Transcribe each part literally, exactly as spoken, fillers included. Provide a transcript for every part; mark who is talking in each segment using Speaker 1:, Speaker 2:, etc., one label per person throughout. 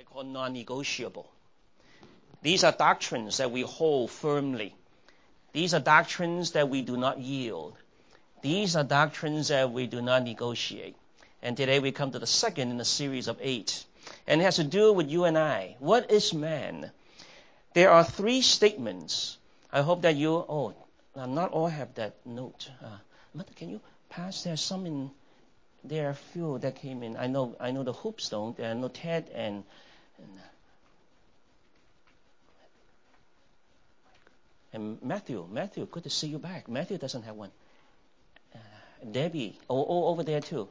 Speaker 1: I call non-negotiable. These are doctrines that we hold firmly. These are doctrines that we do not yield. These are doctrines that we do not negotiate. And today we come to the second in a series of eight. And it has to do with you and I. What is man? There are three statements. I hope that you, oh, not all have that note. Uh, Mother, can you pass? There's some in, there are a few that came in. I know I know the hoops don't. I know Ted and, and, and Matthew. Matthew, good to see you back. Matthew doesn't have one. Uh, Debbie, oh, oh, over there too.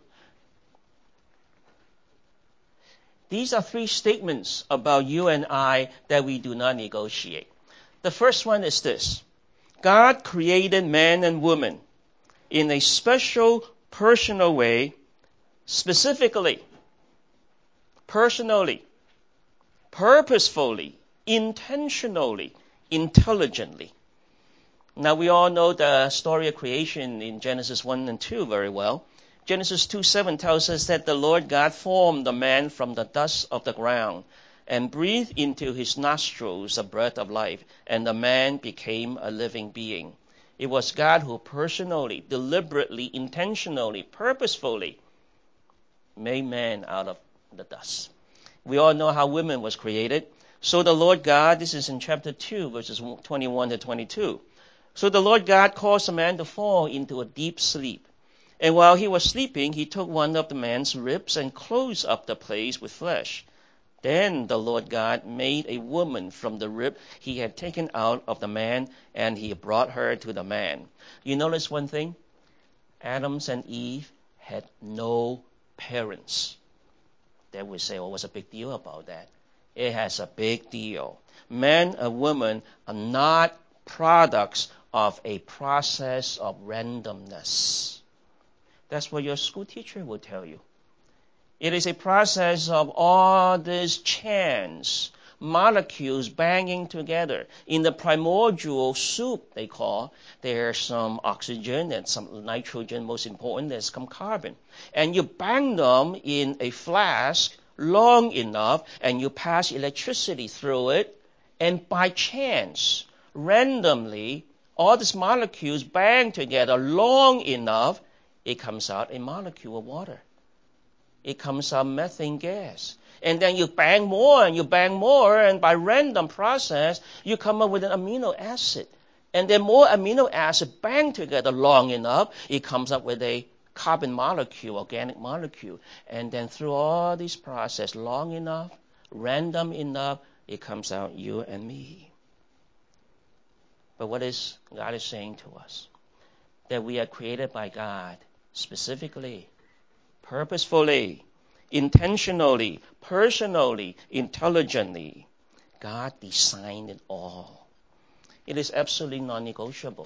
Speaker 1: These are three statements about you and I that we do not negotiate. The first one is this. God created man and woman in a special, personal way, specifically, personally, purposefully, intentionally, intelligently. Now, we all know the story of creation in Genesis one and two very well. Genesis two seven tells us that the Lord God formed the man from the dust of the ground and breathed into his nostrils the breath of life, and the man became a living being. It was God who personally, deliberately, intentionally, purposefully made man out of the dust. We all know how woman was created. So the Lord God, this is in chapter two, verses twenty-one to twenty-two. So the Lord God caused the man to fall into a deep sleep. And while he was sleeping, he took one of the man's ribs and closed up the place with flesh. Then the Lord God made a woman from the rib he had taken out of the man, and he brought her to the man. You notice one thing? Adam and Eve had no parents. They would say, oh, what's a big deal about that? It has a big deal. Man and woman are not products of a process of randomness. That's what your school teacher will tell you. It is a process of all this chance, molecules banging together. In the primordial soup, they call, there's some oxygen and some nitrogen, most important, there's some carbon. And you bang them in a flask long enough, and you pass electricity through it, and by chance, randomly, all these molecules bang together long enough, it comes out a molecule of water. It comes out methane gas. And then you bang more and you bang more, and by random process, you come up with an amino acid. And then more amino acid bang together long enough, it comes up with a carbon molecule, organic molecule. And then through all this process, long enough, random enough, it comes out you and me. But what is God is saying to us? That we are created by God specifically, purposefully, intentionally, personally, intelligently. God designed it all. It is absolutely non-negotiable.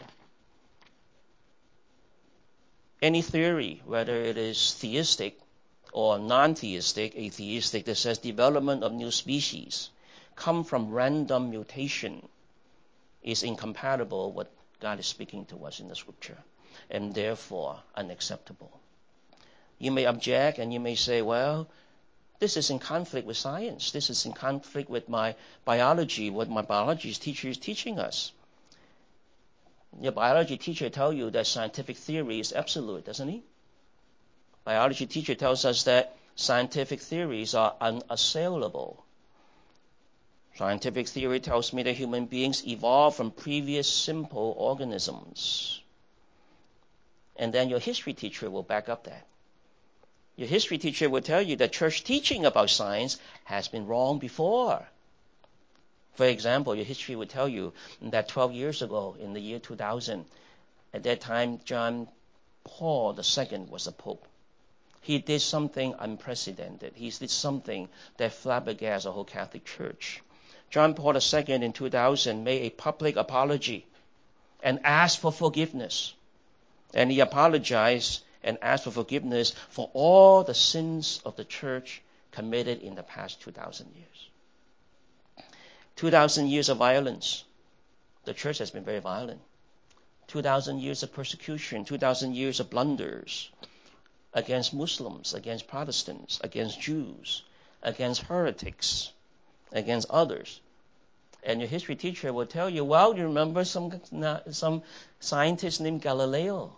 Speaker 1: Any theory, whether it is theistic or non-theistic, atheistic, that says development of new species come from random mutation is incompatible with what God is speaking to us in the scripture, and therefore unacceptable. You may object and you may say, well, this is in conflict with science. This is in conflict with my biology, what my biology teacher is teaching us. Your biology teacher tells you that scientific theory is absolute, doesn't he? Biology teacher tells us that scientific theories are unassailable. Scientific theory tells me that human beings evolved from previous simple organisms. And then your history teacher will back up that. Your history teacher will tell you that church teaching about science has been wrong before. For example, your history will tell you that twelve years ago, in the year two thousand, at that time, John Paul the Second was the Pope. He did something unprecedented. He did something that flabbergasted the whole Catholic Church. John Paul the Second in two thousand made a public apology and asked for forgiveness. And he apologized and asked for forgiveness for all the sins of the church committed in the past two thousand years. two thousand years of violence. The church has been very violent. two thousand years of persecution, two thousand years of blunders against Muslims, against Protestants, against Jews, against heretics. against others. And your history teacher will tell you, well, you remember some, some scientist named Galileo.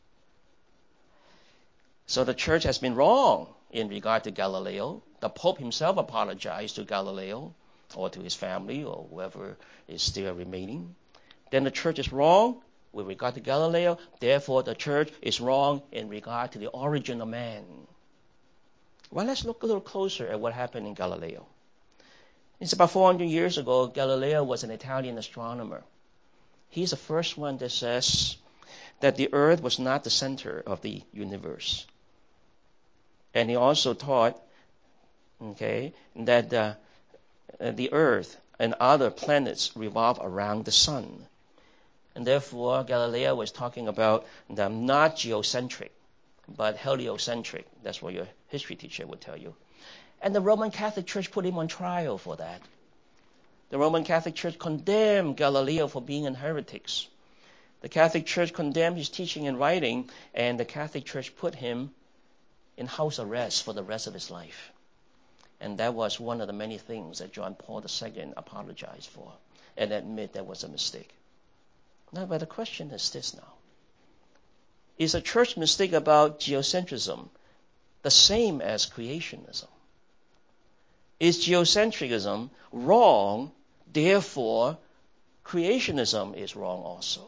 Speaker 1: So the church has been wrong in regard to Galileo. The Pope himself apologized to Galileo or to his family or whoever is still remaining. Then the church is wrong with regard to Galileo. Therefore, the church is wrong in regard to the origin of man. Well, let's look a little closer at what happened in Galileo. It's about four hundred years ago. Galileo was an Italian astronomer. He's the first one that says that the earth was not the center of the universe. And he also taught, okay, that uh, the earth and other planets revolve around the sun. And therefore, Galileo was talking about the not geocentric, but heliocentric. That's what your history teacher would tell you. And the Roman Catholic Church put him on trial for that. The Roman Catholic Church condemned Galileo for being a heretic. The Catholic Church condemned his teaching and writing, and the Catholic Church put him in house arrest for the rest of his life. And that was one of the many things that John Paul the Second apologized for and admit that was a mistake. Now, but the question is this now. Is a church mistake about geocentrism the same as creationism? Is geocentrism wrong, therefore creationism is wrong also?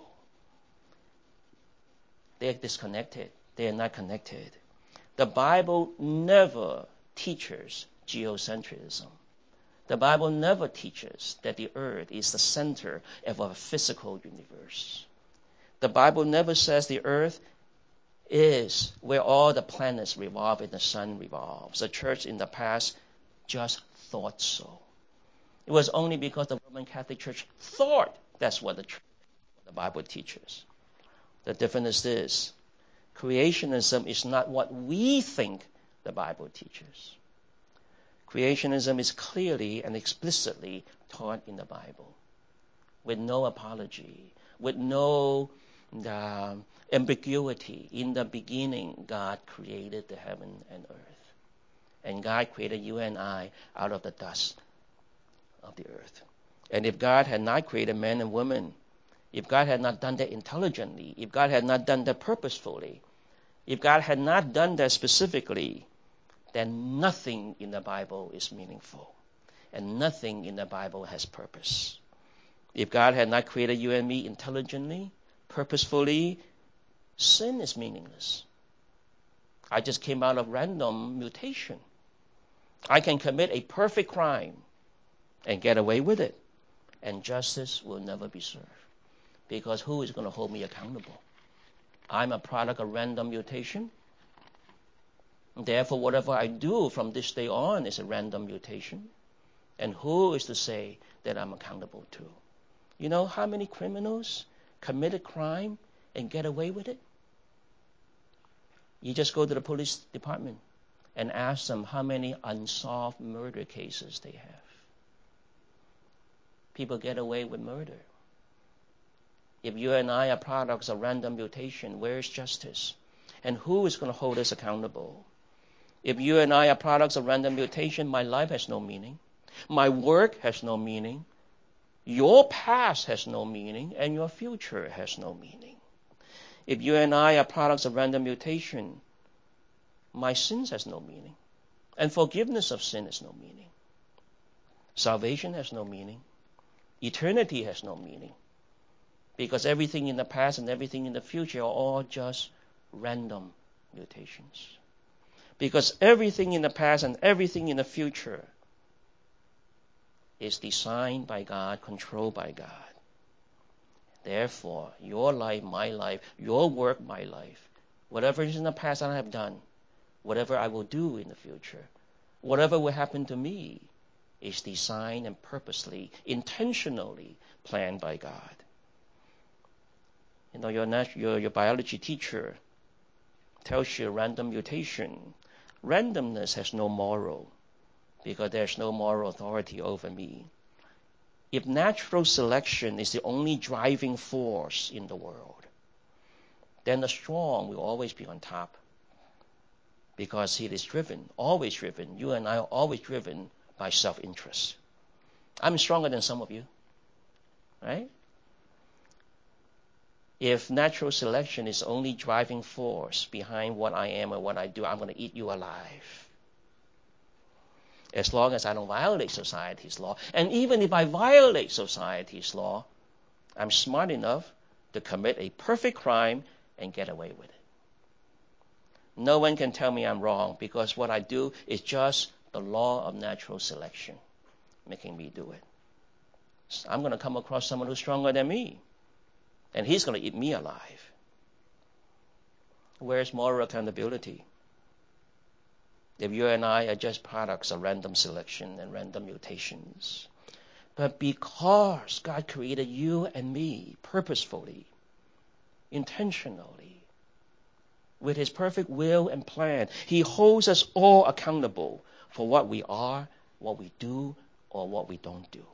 Speaker 1: They are disconnected. They are not connected. The Bible never teaches geocentrism. The Bible never teaches that the earth is the center of a physical universe. The Bible never says the earth is where all the planets revolve and the sun revolves. The church in the past just thought so. It was only because the Roman Catholic Church thought that's what the, church, the Bible teaches. The difference is this. Creationism is not what we think the Bible teaches. Creationism is clearly and explicitly taught in the Bible, with no apology, with no uh, ambiguity. In the beginning, God created the heaven and earth. And God created you and I out of the dust of the earth. And if God had not created men and women, if God had not done that intelligently, if God had not done that purposefully, if God had not done that specifically, then nothing in the Bible is meaningful. And nothing in the Bible has purpose. If God had not created you and me intelligently, purposefully, sin is meaningless. I just came out of random mutation. I can commit a perfect crime and get away with it. And justice will never be served. Because who is going to hold me accountable? I'm a product of random mutation. Therefore, whatever I do from this day on is a random mutation. And who is to say that I'm accountable to? You know how many criminals commit a crime and get away with it? You just go to the police department and ask them how many unsolved murder cases they have. People get away with murder. If you and I are products of random mutation, where is justice? And who is going to hold us accountable? If you and I are products of random mutation, my life has no meaning. My work has no meaning. Your past has no meaning, and your future has no meaning. If you and I are products of random mutation, my sins has no meaning. And forgiveness of sin has no meaning. Salvation has no meaning. Eternity has no meaning. Because everything in the past and everything in the future are all just random mutations. Because everything in the past and everything in the future is designed by God, controlled by God. Therefore, your life, my life, your work, my life, whatever is in the past I have done, whatever I will do in the future, whatever will happen to me, is designed and purposely, intentionally planned by God. You know, your, your, your biology teacher tells you random mutation. Randomness has no moral because there's no moral authority over me. If natural selection is the only driving force in the world, then the strong will always be on top because it is driven, always driven. You and I are always driven by self-interest. I'm stronger than some of you, right? If natural selection is only driving force behind what I am and what I do, I'm going to eat you alive. As long as I don't violate society's law. And even if I violate society's law, I'm smart enough to commit a perfect crime and get away with it. No one can tell me I'm wrong because what I do is just the law of natural selection making me do it. So I'm going to come across someone who's stronger than me, and he's going to eat me alive. Where's moral accountability? If you and I are just products of random selection and random mutations. But because God created you and me purposefully, intentionally, with his perfect will and plan, he holds us all accountable for what we are, what we do, or what we don't do.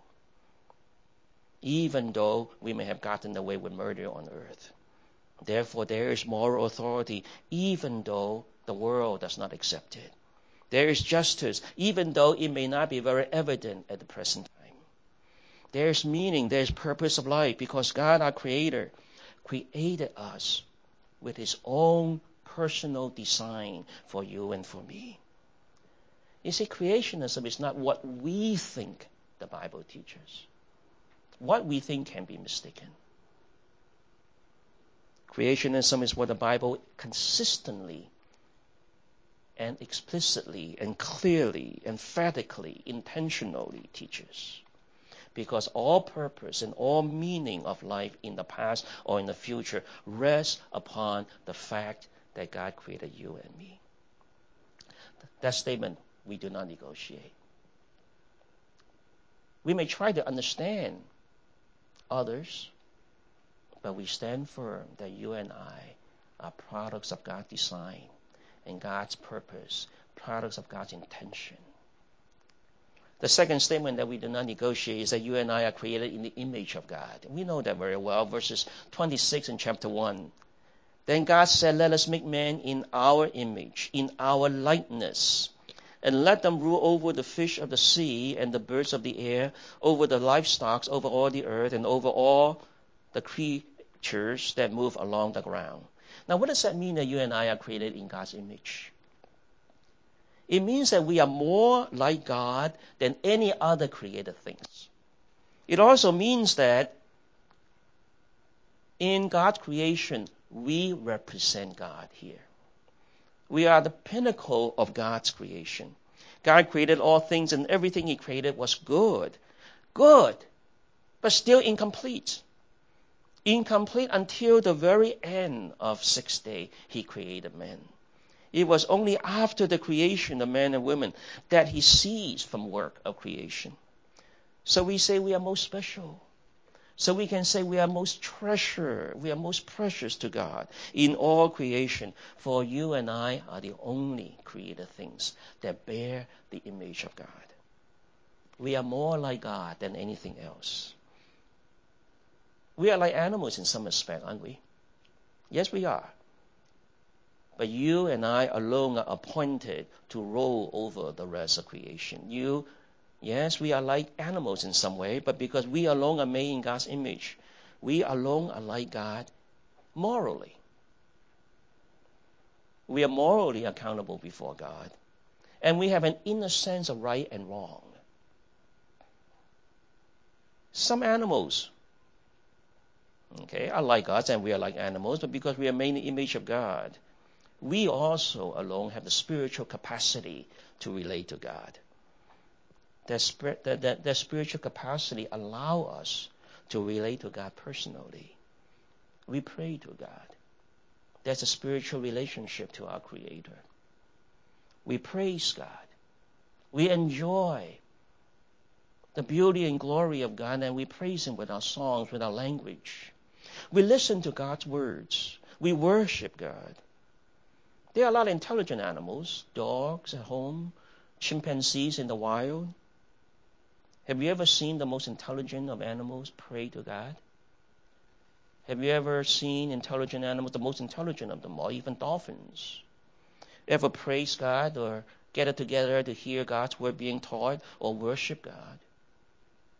Speaker 1: Even though we may have gotten away with murder on earth. Therefore, there is moral authority, even though the world does not accept it. There is justice, even though it may not be very evident at the present time. There is meaning, there is purpose of life, because God, our Creator, created us with his own personal design for you and for me. You see, creationism is not what we think the Bible teaches. What we think can be mistaken. Creationism is what the Bible consistently and explicitly and clearly, emphatically, intentionally teaches. Because all purpose and all meaning of life in the past or in the future rests upon the fact that God created you and me. That statement we do not negotiate. We may try to understand others, but we stand firm that you and I are products of God's design and God's purpose, products of God's intention. The second statement that we do not negotiate is that you and I are created in the image of God. We know that very well. Verses twenty-six in chapter one. Then God said, let us make man in our image, in our likeness, and let them rule over the fish of the sea and the birds of the air, over the livestock, over all the earth, and over all the creatures that move along the ground. Now, what does that mean that you and I are created in God's image? It means that we are more like God than any other created things. It also means that in God's creation, we represent God here. We are the pinnacle of God's creation. God created all things, and everything he created was good. Good, but still incomplete. Incomplete until the very end of sixth day, he created man. It was only after the creation of men and women that he ceased from work of creation. So we say we are most special. So we can say we are most treasured, we are most precious to God in all creation. For you and I are the only created things that bear the image of God. We are more like God than anything else. We are like animals in some respect, aren't we? Yes, we are. But you and I alone are appointed to rule over the rest of creation. You, yes, we are like animals in some way, but because we alone are made in God's image, we alone are like God morally. We are morally accountable before God. And we have an inner sense of right and wrong. Some animals, okay, are like us and we are like animals, but because we are made in the image of God, we also alone have the spiritual capacity to relate to God. That, spirit, that, that, that spiritual capacity allows us to relate to God personally. We pray to God. That's a spiritual relationship to our Creator. We praise God. We enjoy the beauty and glory of God, and we praise him with our songs, with our language. We listen to God's words. We worship God. There are a lot of intelligent animals, dogs at home, chimpanzees in the wild. Have you ever seen the most intelligent of animals pray to God? Have you ever seen intelligent animals, the most intelligent of them all, even dolphins? Ever praise God or gather together to hear God's word being taught or worship God?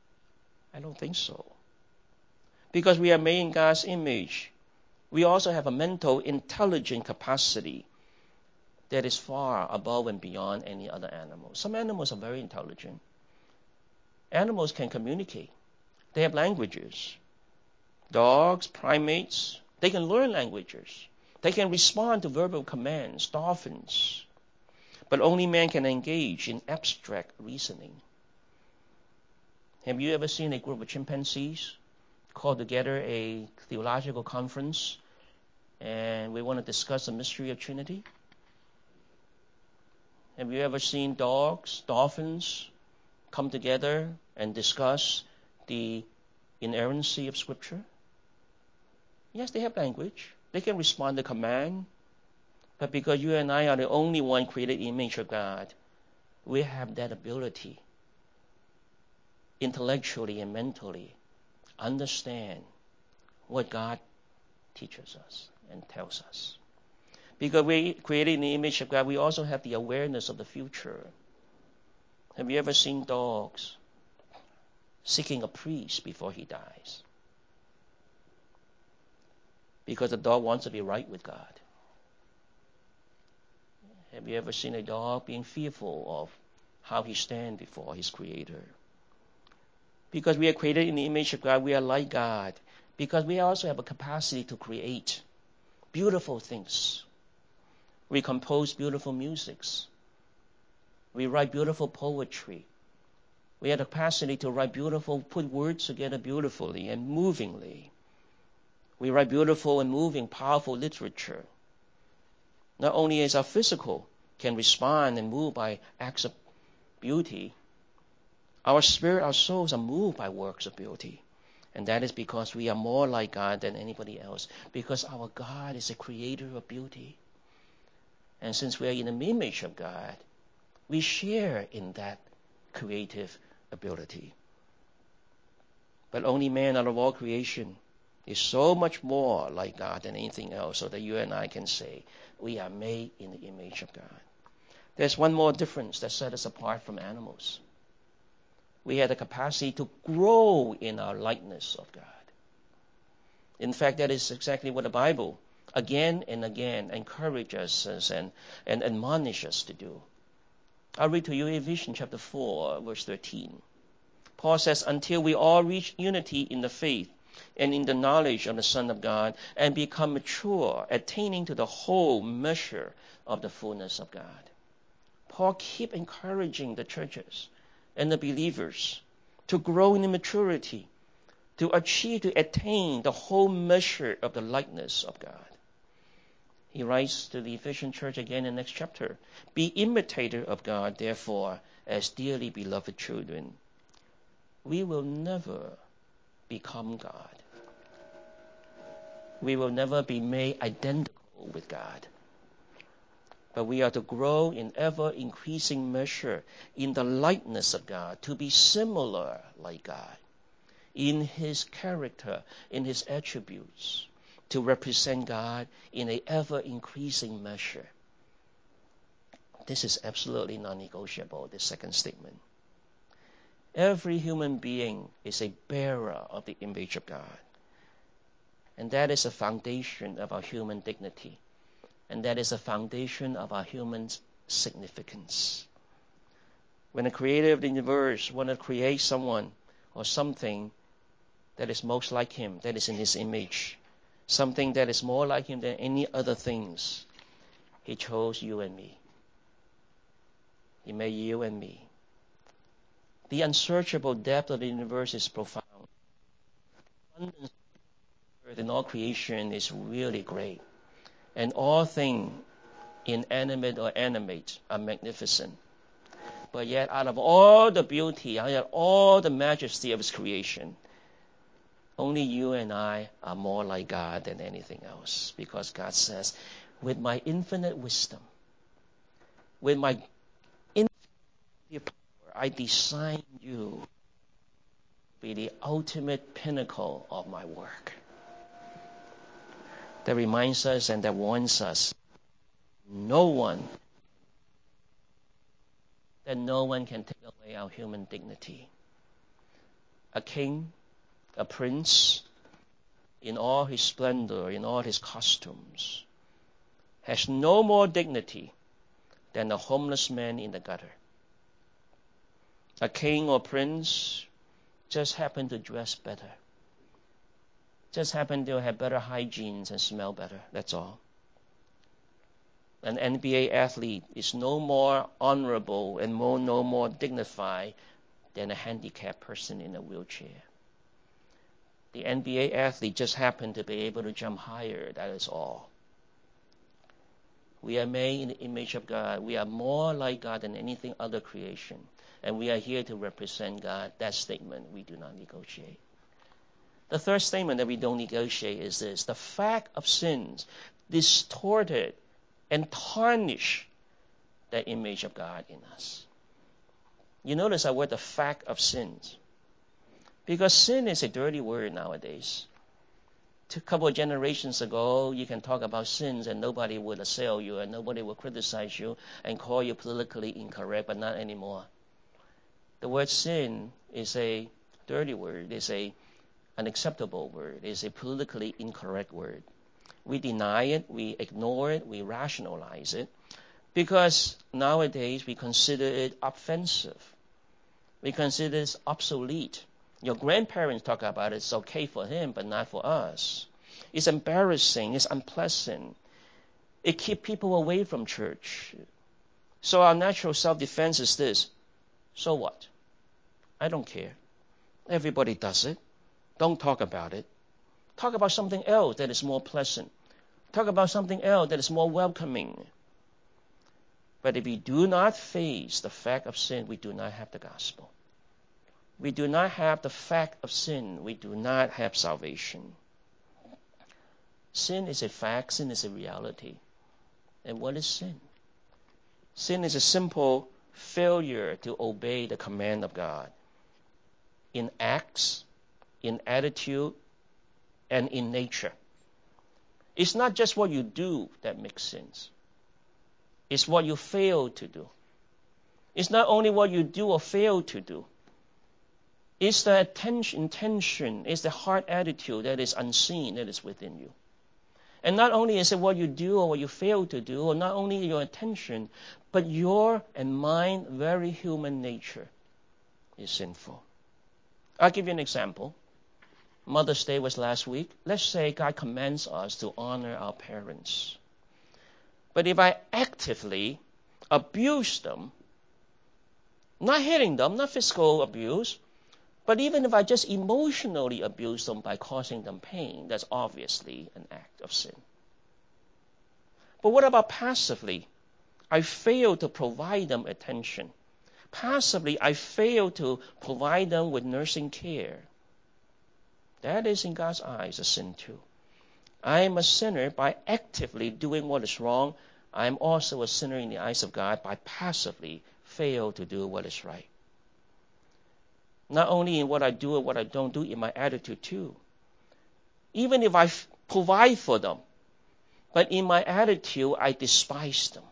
Speaker 1: I don't think so. Because we are made in God's image, we also have a mental, intelligent capacity that is far above and beyond any other animal. Some animals are very intelligent. Animals can communicate. They have languages. Dogs, primates, they can learn languages. They can respond to verbal commands, dolphins. But only man can engage in abstract reasoning. Have you ever seen a group of chimpanzees call together a theological conference and we want to discuss the mystery of Trinity? Have you ever seen dogs, dolphins come together and discuss the inerrancy of Scripture? Yes, they have language. They can respond to command. But because you and I are the only one created in the image of God, we have that ability, intellectually and mentally, understand what God teaches us and tells us. Because we created in the image of God, we also have the awareness of the future. Have you ever seen dogs seeking a priest before he dies? Because the dog wants to be right with God. Have you ever seen a dog being fearful of how he stands before his Creator? Because we are created in the image of God, we are like God. Because we also have a capacity to create beautiful things. We compose beautiful musics. We write beautiful poetry. We have the capacity to write beautiful, put words together beautifully and movingly. We write beautiful and moving, powerful literature. Not only as our physical can respond and move by acts of beauty, our spirit, our souls are moved by works of beauty. And that is because we are more like God than anybody else. Because our God is a creator of beauty. And since we are in the image of God, we share in that creative ability. But only man out of all creation is so much more like God than anything else, so that you and I can say we are made in the image of God. There's one more difference that sets us apart from animals. We have the capacity to grow in our likeness of God. In fact, that is exactly what the Bible again and again encourages us and, and admonishes us to do. I'll read to you Ephesians chapter four, verse thirteen. Paul says, until we all reach unity in the faith and in the knowledge of the Son of God and become mature, attaining to the whole measure of the fullness of God. Paul keeps encouraging the churches and the believers to grow in maturity, to achieve, to attain the whole measure of the likeness of God. He writes to the Ephesian church again in the next chapter, be imitator of God, therefore, as dearly beloved children. We will never become God. We will never be made identical with God. But we are to grow in ever-increasing measure in the likeness of God, to be similar like God, in His character, in His attributes, to represent God in an ever-increasing measure. This is absolutely non-negotiable, the second statement. Every human being is a bearer of the image of God. And that is the foundation of our human dignity. And that is the foundation of our human significance. When the creator of the universe wants to create someone or something that is most like him, that is in his image, something that is more like him than any other things, he chose you and me. He made you and me. The unsearchable depth of the universe is profound. Abundance of earth and all creation is really great. And all things, inanimate or animate, are magnificent. But yet, out of all the beauty, out of all the majesty of His creation, only you and I are more like God than anything else. Because God says, with my infinite wisdom, with my infinite power, I designed you to be the ultimate pinnacle of my work. That reminds us and that warns us, no one, that no one can take away our human dignity. a king, a prince, in all his splendor, in all his costumes, has no more dignity than a homeless man in the gutter. A king or prince just happen to dress better, just happen to have better hygiene and smell better, that's all. An N B A athlete is no more honorable and more, no more dignified than a handicapped person in a wheelchair. The N B A athlete just happened to be able to jump higher, that is all. We are made in the image of God. We are more like God than anything other creation. And we are here to represent God. That statement we do not negotiate. The third statement that we don't negotiate is this: the fact of sins distorted and tarnished the image of God in us. You notice that word, the fact of sins. Because sin is a dirty word nowadays. A couple of generations ago, you can talk about sins and nobody would assail you and nobody would criticize you and call you politically incorrect, but not anymore. The word sin is a dirty word, is a unacceptable word, is a politically incorrect word. We deny it, we ignore it, we rationalize it, because nowadays we consider it offensive. We consider it obsolete. Your grandparents talk about it, it's okay for him, but not for us. It's embarrassing, it's unpleasant. It keeps people away from church. So our natural self-defense is this: so what? I don't care. Everybody does it. Don't talk about it. Talk about something else that is more pleasant. Talk about something else that is more welcoming. But if we do not face the fact of sin, we do not have the gospel. We do not have the fact of sin. We do not have salvation. Sin is a fact. Sin is a reality. And what is sin? Sin is a simple failure to obey the command of God in acts, in attitude, and in nature. It's not just what you do that makes sins. It's what you fail to do. It's not only what you do or fail to do. It's the attention, intention, it's the heart attitude that is unseen, that is within you. And not only is it what you do or what you fail to do, or not only your attention, but your and mine very human nature is sinful. I'll give you an example. Mother's Day was last week. Let's say God commands us to honor our parents. But if I actively abuse them, not hitting them, not physical abuse, but even if I just emotionally abuse them by causing them pain, that's obviously an act of sin. But what about passively? I fail to provide them attention. Passively, I fail to provide them with nursing care. That is, in God's eyes, a sin too. I am a sinner by actively doing what is wrong. I am also a sinner in the eyes of God by passively fail to do what is right. Not only in what I do and what I don't do, in my attitude too. Even if I f- provide for them, but in my attitude, I despise them.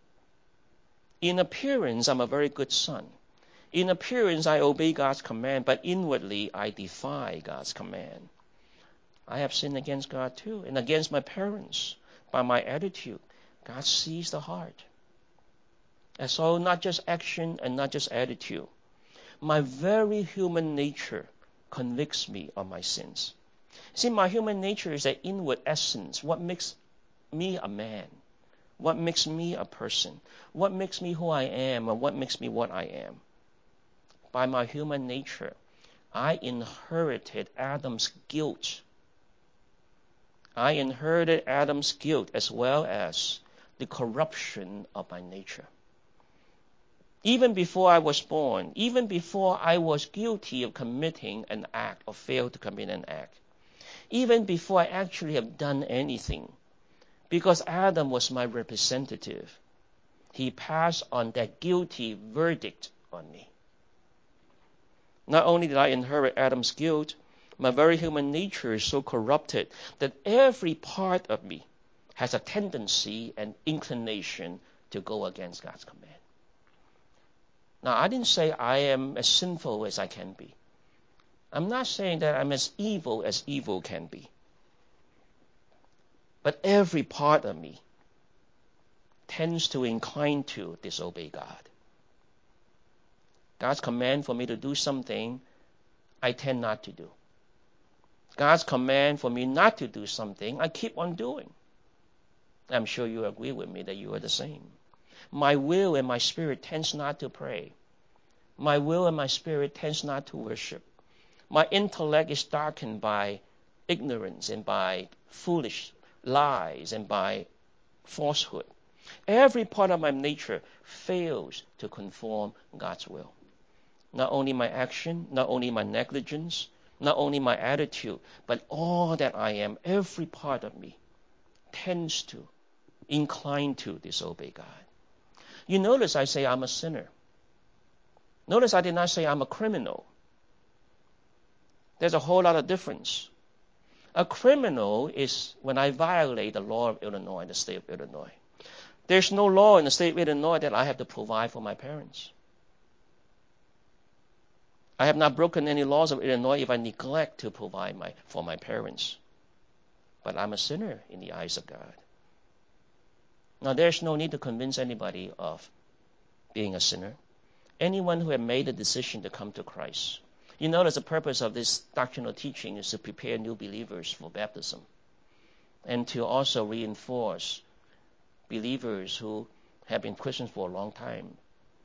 Speaker 1: In appearance, I'm a very good son. In appearance, I obey God's command, but inwardly, I defy God's command. I have sinned against God too, and against my parents by my attitude. God sees the heart. And so not just action and not just attitude. My very human nature convicts me of my sins. See, my human nature is an inward essence. What makes me a man? What makes me a person? What makes me who I am, and what makes me what I am? By my human nature, I inherited Adam's guilt. I inherited Adam's guilt as well as the corruption of my nature. Even before I was born, even before I was guilty of committing an act or failed to commit an act, even before I actually have done anything, because Adam was my representative, he passed on that guilty verdict on me. Not only did I inherit Adam's guilt, my very human nature is so corrupted that every part of me has a tendency and inclination to go against God's command. Now, I didn't say I am as sinful as I can be. I'm not saying that I'm as evil as evil can be. But every part of me tends to incline to disobey God. God's command for me to do something, I tend not to do. God's command for me not to do something, I keep on doing. I'm sure you agree with me that you are the same. My will and my spirit tends not to pray. My will and my spirit tends not to worship. My intellect is darkened by ignorance and by foolish lies and by falsehood. Every part of my nature fails to conform God's will. Not only my action, not only my negligence, not only my attitude, but all that I am, every part of me tends to, incline to disobey God. You notice I say I'm a sinner. Notice I did not say I'm a criminal. There's a whole lot of difference. A criminal is when I violate the law of Illinois, the state of Illinois. There's no law in the state of Illinois that I have to provide for my parents. I have not broken any laws of Illinois if I neglect to provide my, for my parents. But I'm a sinner in the eyes of God. Now, there's no need to convince anybody of being a sinner. Anyone who has made a decision to come to Christ. You notice the purpose of this doctrinal teaching is to prepare new believers for baptism and to also reinforce believers who have been Christians for a long time,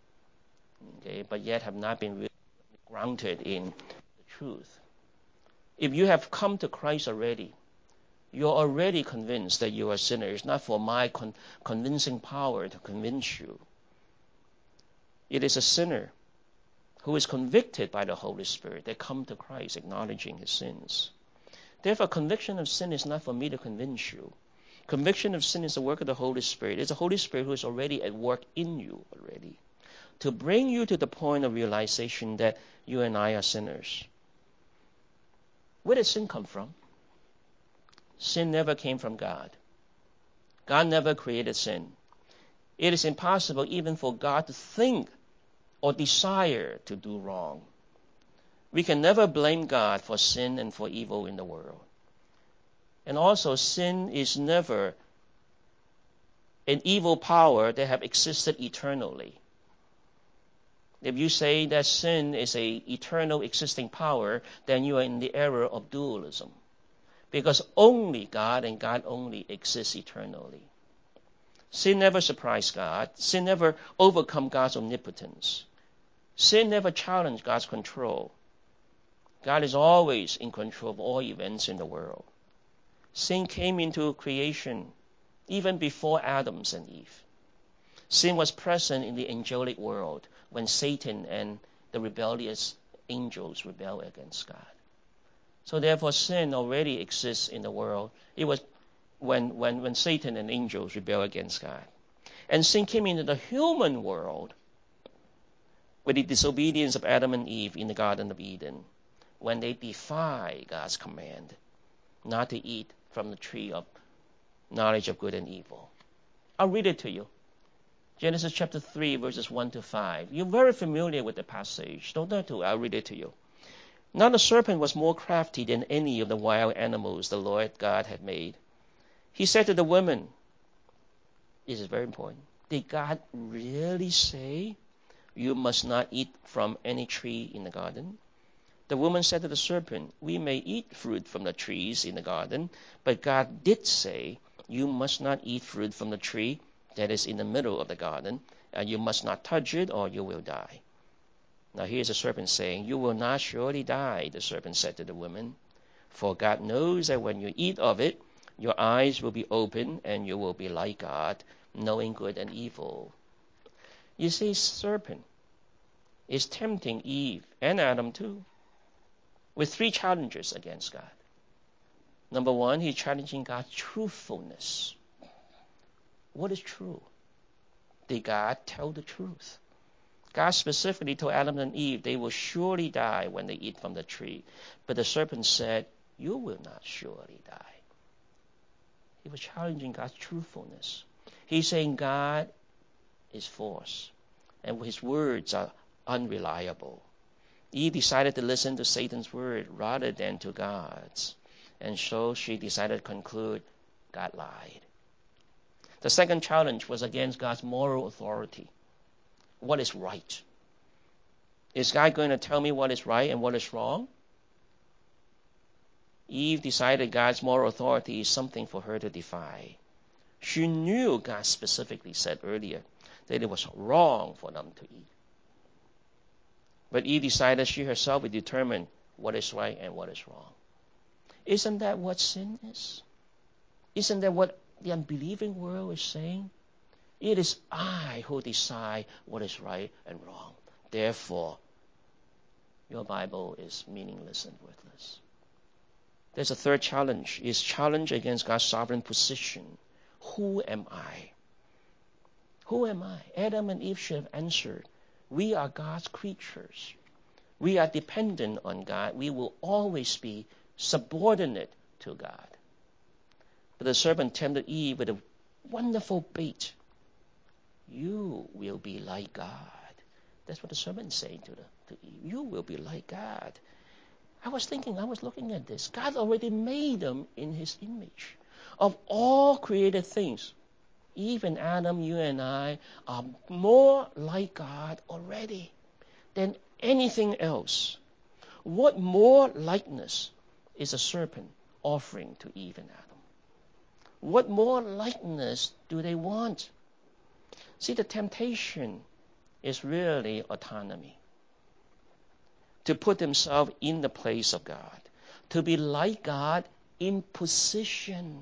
Speaker 1: okay, but yet have not been really grounded in the truth. If you have come to Christ already, you're already convinced that you are a sinner. It's not for my con- convincing power to convince you. It is a sinner who is convicted by the Holy Spirit that come to Christ acknowledging his sins. Therefore, conviction of sin is not for me to convince you. Conviction of sin is the work of the Holy Spirit. It's the Holy Spirit who is already at work in you already to bring you to the point of realization that you and I are sinners. Where did sin come from? Sin never came from God. God never created sin. It is impossible even for God to think or desire to do wrong. We can never blame God for sin and for evil in the world. And also, sin is never an evil power that have existed eternally. If you say that sin is an eternal existing power, then you are in the era of dualism. Because only God and God only exists eternally. Sin never surprised God. Sin never overcome God's omnipotence. Sin never challenged God's control. God is always in control of all events in the world. Sin came into creation even before Adam and Eve. Sin was present in the angelic world when Satan and the rebellious angels rebelled against God. So therefore, sin already exists in the world. It was when, when, when Satan and angels rebelled against God. And sin came into the human world with the disobedience of Adam and Eve in the Garden of Eden, when they defy God's command not to eat from the tree of knowledge of good and evil. I'll read it to you. Genesis chapter three, verses one to five. You're very familiar with the passage. Don't have to. I'll read it to you. Now the serpent was more crafty than any of the wild animals the Lord God had made. He said to the woman, this is very important, did God really say you must not eat from any tree in the garden? The woman said to the serpent, we may eat fruit from the trees in the garden, but God did say, you must not eat fruit from the tree that is in the middle of the garden, and you must not touch it or you will die. Now here's the serpent saying, you will not surely die, the serpent said to the woman, for God knows that when you eat of it, your eyes will be open and you will be like God, knowing good and evil. You see, serpent is tempting Eve and Adam too, with three challenges against God. Number one, he's challenging God's truthfulness. What is true? Did God tell the truth? God specifically told Adam and Eve they will surely die when they eat from the tree. But the serpent said, you will not surely die. He was challenging God's truthfulness. He's saying God is false, and his words are unreliable. Eve decided to listen to Satan's word rather than to God's. And so she decided to conclude God lied. The second challenge was against God's moral authority. What is right? Is God going to tell me what is right and what is wrong? Eve decided God's moral authority is something for her to defy. She knew God specifically said earlier that it was wrong for them to eat. But Eve decided she herself would determine what is right and what is wrong. Isn't that what sin is? Isn't that what the unbelieving world is saying? It is I who decide what is right and wrong. Therefore, your Bible is meaningless and worthless. There's a third challenge. It's challenge against God's sovereign position. Who am I? Who am I? Adam and Eve should have answered. We are God's creatures. We are dependent on God. We will always be subordinate to God. But the serpent tempted Eve with a wonderful bait. You will be like God. That's what the serpent is saying to, the, to Eve. You will be like God. I was thinking, I was looking at this. God already made them in his image. Of all created things, even Adam, you and I, are more like God already than anything else. What more likeness is a serpent offering to Eve and Adam? What more likeness do they want? See, the temptation is really autonomy. To put themselves in the place of God. To be like God in position.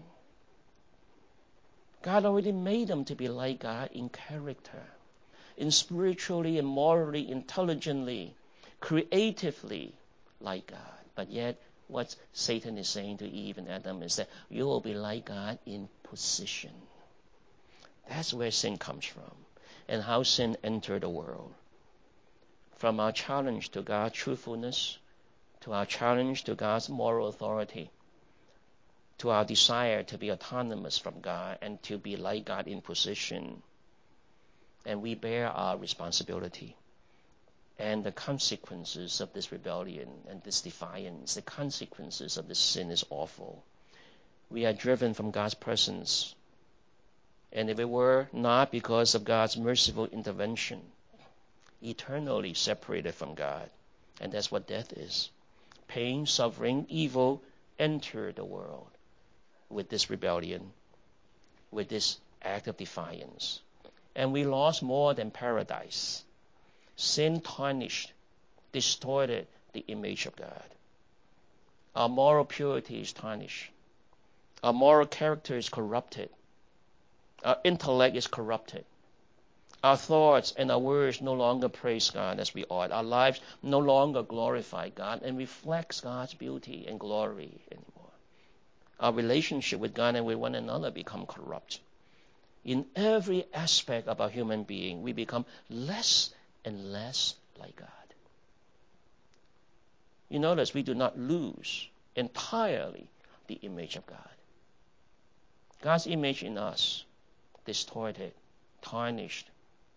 Speaker 1: God already made them to be like God in character, in spiritually and morally, intelligently, creatively like God. But yet, what Satan is saying to Eve and Adam is that you will be like God in position. That's where sin comes from and how sin entered the world. From our challenge to God's truthfulness, to our challenge to God's moral authority, to our desire to be autonomous from God and to be like God in position. And we bear our responsibility. And the consequences of this rebellion and this defiance, the consequences of this sin is awful. We are driven from God's presence. And if it were not because of God's merciful intervention, eternally separated from God. And that's what death is. Pain, suffering, evil enter the world with this rebellion, with this act of defiance. And we lost more than paradise. Sin tarnished, distorted the image of God. Our moral purity is tarnished. Our moral character is corrupted. Our intellect is corrupted. Our thoughts and our words no longer praise God as we ought. Our lives no longer glorify God and reflects God's beauty and glory anymore. Our relationship with God and with one another become corrupt. In every aspect of our human being, we become less and less like God. You notice we do not lose entirely the image of God. God's image in us, distorted, tarnished.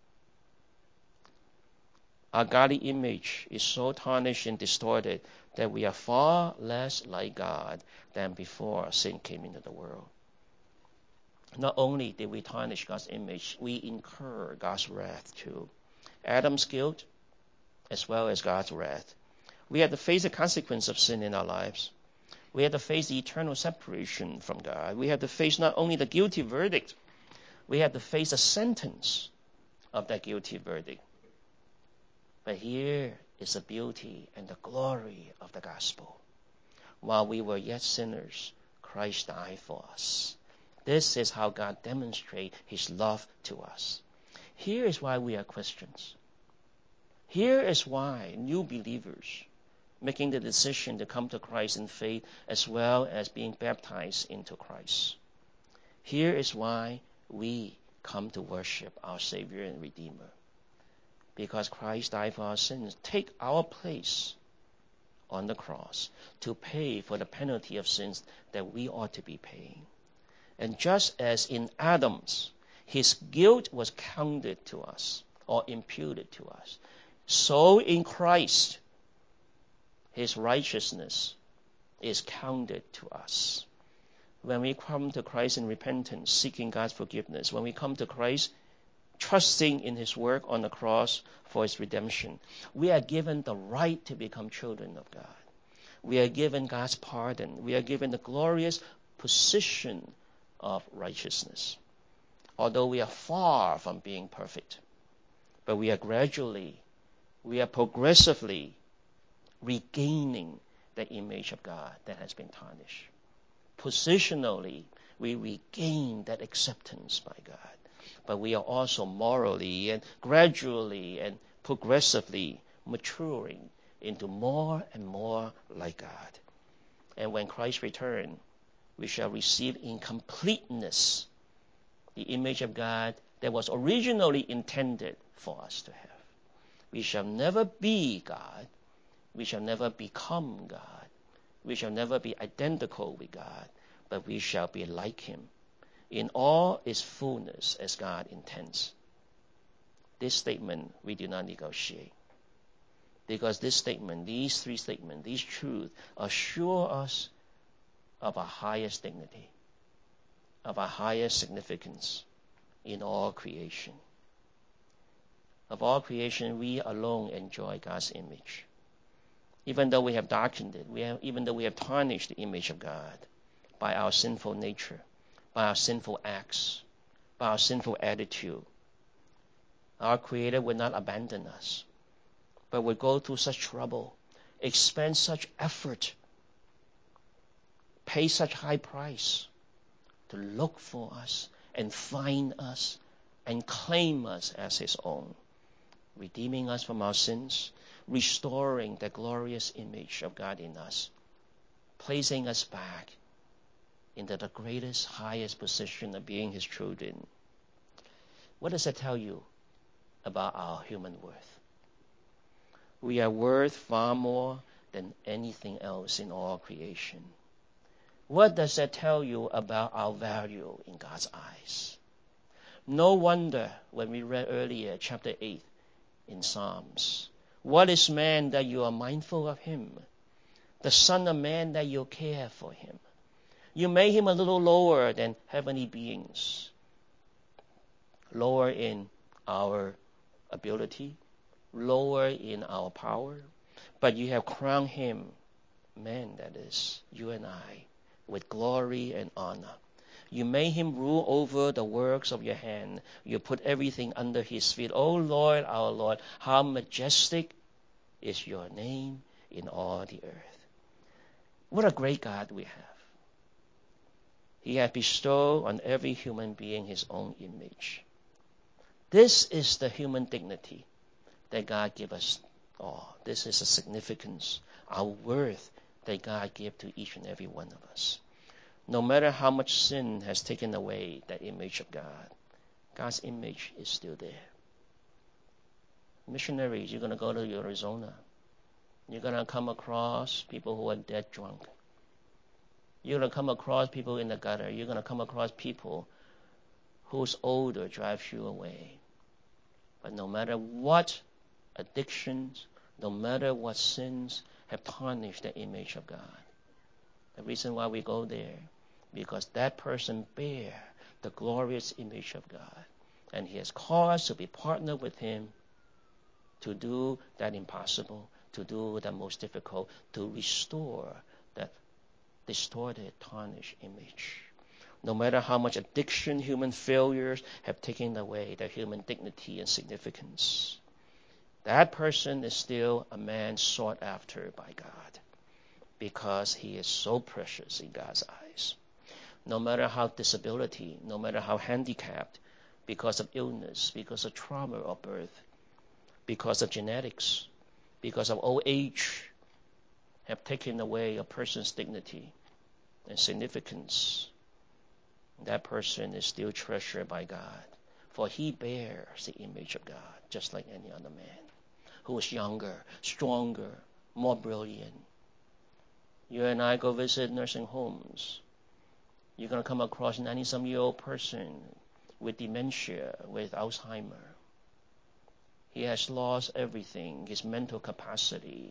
Speaker 1: Our godly image is so tarnished and distorted that we are far less like God than before sin came into the world. Not only did we tarnish God's image, we incur God's wrath too. Adam's guilt as well as God's wrath. We have to face the consequence of sin in our lives. We have to face the eternal separation from God. We have to face not only the guilty verdict, we have to face the sentence of that guilty verdict. But here is the beauty and the glory of the gospel. While we were yet sinners, Christ died for us. This is how God demonstrates his love to us. Here is why we are Christians. Here is why new believers making the decision to come to Christ in faith as well as being baptized into Christ. Here is why we come to worship our Savior and Redeemer. Because Christ died for our sins, take our place on the cross to pay for the penalty of sins that we ought to be paying. And just as in Adam's, his guilt was counted to us or imputed to us, so in Christ, His righteousness is counted to us. When we come to Christ in repentance, seeking God's forgiveness, when we come to Christ trusting in His work on the cross for His redemption, we are given the right to become children of God. We are given God's pardon. We are given the glorious position of righteousness. Although we are far from being perfect, but we are gradually, we are progressively regaining the image of God that has been tarnished. Positionally, we regain that acceptance by God. But we are also morally and gradually and progressively maturing into more and more like God. And when Christ returns, we shall receive in completeness the image of God that was originally intended for us to have. We shall never be God. We shall never become God. We shall never be identical with God, but we shall be like Him in all its fullness as God intends. This statement we do not negotiate, because this statement, these three statements, these truths assure us of our highest dignity, of our highest significance in all creation. Of all creation, we alone enjoy God's image. Even though we have darkened it, we have, even though we have tarnished the image of God by our sinful nature, by our sinful acts, by our sinful attitude, our Creator will not abandon us, but will go through such trouble, expend such effort, pay such high price to look for us and find us and claim us as His own, redeeming us from our sins, restoring the glorious image of God in us, placing us back into the greatest, highest position of being His children. What does that tell you about our human worth? We are worth far more than anything else in all creation. What does that tell you about our value in God's eyes? No wonder when we read earlier, chapter eight in Psalms, what is man that you are mindful of him? The Son of Man that you care for him. You made him a little lower than heavenly beings, lower in our ability, lower in our power, but you have crowned him, man that is, you and I, with glory and honor. You made him rule over the works of your hand. You put everything under his feet. O Lord, our Lord, how majestic is your name in all the earth. What a great God we have. He has bestowed on every human being his own image. This is the human dignity that God gave us all. This is the significance, our worth that God gave to each and every one of us. No matter how much sin has taken away that image of God, God's image is still there. Missionaries, you're going to go to Arizona. You're going to come across people who are dead drunk. You're going to come across people in the gutter. You're going to come across people whose odor drives you away. But no matter what addictions, no matter what sins have tarnished the image of God, the reason why we go there, because that person bear the glorious image of God. And he has called us to be partnered with him to do that impossible, to do the most difficult, to restore that distorted, tarnished image. No matter how much addiction, human failures have taken away their human dignity and significance, that person is still a man sought after by God because he is so precious in God's eyes. No matter how disability, no matter how handicapped, because of illness, because of trauma of birth, because of genetics, because of old age, have taken away a person's dignity and significance, that person is still treasured by God, for he bears the image of God, just like any other man, who is younger, stronger, more brilliant. You and I go visit nursing homes. You're going to come across a ninety-some-year-old person with dementia, with Alzheimer. He has lost everything, his mental capacity,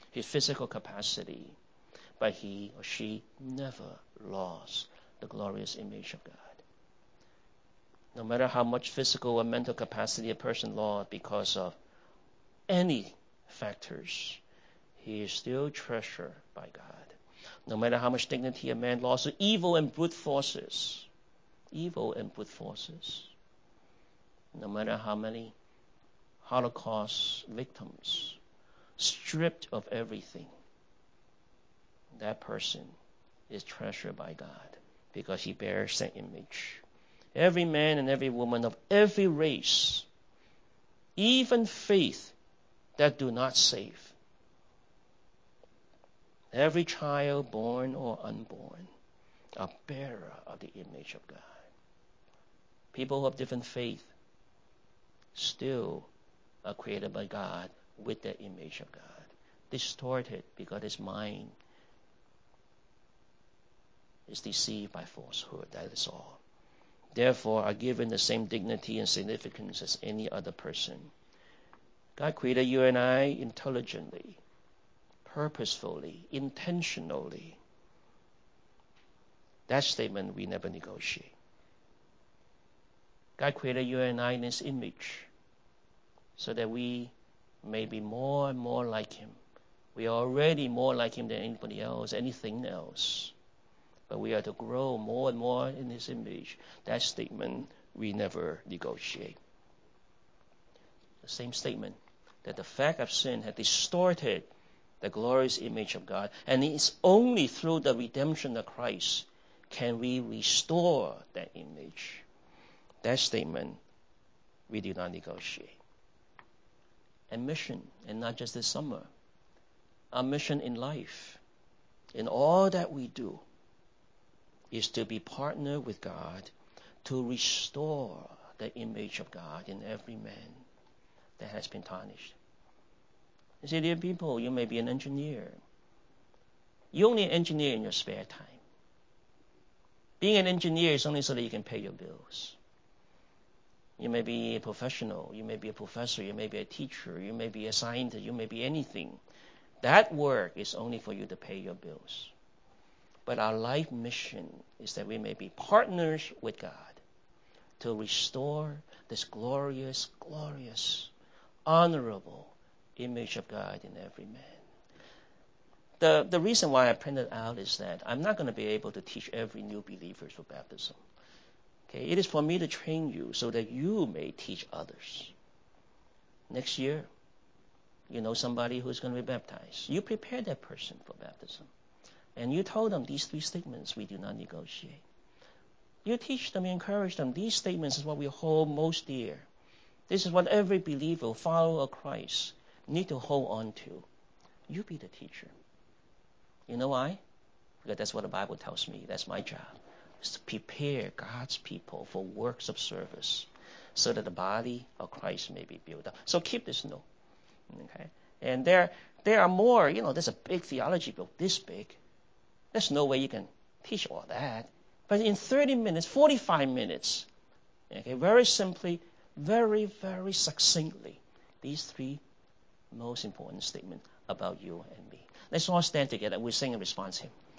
Speaker 1: his physical capacity, but he or she never lost the glorious image of God. No matter how much physical or mental capacity a person lost because of any factors, he is still treasured by God. No matter how much dignity a man lost to evil and brute forces, evil and brute forces, no matter how many Holocaust victims stripped of everything, that person is treasured by God because he bears that image. Every man and every woman of every race, even faith that do not save, every child born or unborn, are bearer of the image of God. People who have different faith still are created by God with the image of God. Distorted because his mind is deceived by falsehood. That is all. Therefore, are given the same dignity and significance as any other person. God created you and I intelligently, purposefully, intentionally. That statement we never negotiate. God created you and I in his image so that we may be more and more like him. We are already more like him than anybody else, anything else. But we are to grow more and more in his image. That statement we never negotiate. The same statement that the fact of sin had distorted the glorious image of God, and it's only through the redemption of Christ can we restore that image. That statement we do not negotiate. And mission, and not just this summer, our mission in life, in all that we do, is to be partnered with God to restore the image of God in every man that has been tarnished. You see, dear people, you may be an engineer. You only an engineer in your spare time. Being an engineer is only so that you can pay your bills. You may be a professional, you may be a professor, you may be a teacher, you may be a scientist, you may be anything. That work is only for you to pay your bills. But our life mission is that we may be partners with God to restore this glorious, glorious, honorable image of God in every man. The, the reason why I printed out is that I'm not going to be able to teach every new believer for baptism. Okay, it is for me to train you so that you may teach others. Next year, you know somebody who's going to be baptized. You prepare that person for baptism. And you told them these three statements we do not negotiate. You teach them, you encourage them. These statements is what we hold most dear. This is what every believer, follower of Christ, need to hold on to. You be the teacher. You know why? Because that's what the Bible tells me. That's my job. Is to prepare God's people for works of service so that the body of Christ may be built up. So keep this note. Okay? And there, there are more, you know, there's a big theology book this big. There's no way you can teach all that. But in thirty minutes, forty-five minutes, okay, very simply, very, very succinctly, these three most important statements about you and me. Let's all stand together. We'll sing a response hymn.